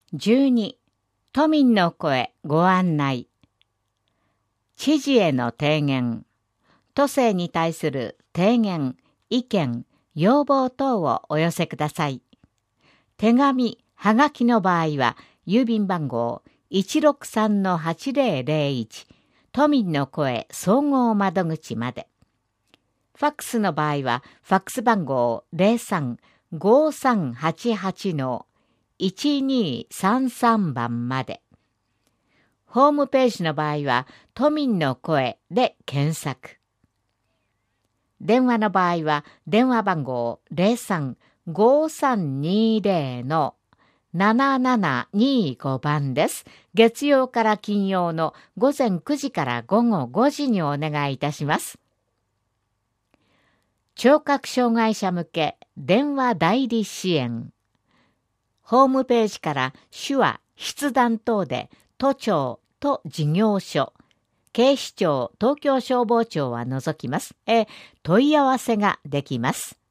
12、都民の声ご案内。知事への提言。都政に対する提言、意見、要望等をお寄せください。手紙、はがきの場合は、郵便番号 163-8001 都民の声総合窓口まで。ファックスの場合は、ファックス番号 03-5388-1233 番まで。ホームページの場合は、都民の声で検索。電話の場合は、電話番号 03-5320-7725 番です。月曜から金曜の午前9時から午後5時にお願いいたします。聴覚障害者向け電話代理支援。ホームページから手話、筆談等で都庁、都事業所、警視庁、東京消防庁は除きます。問い合わせができます。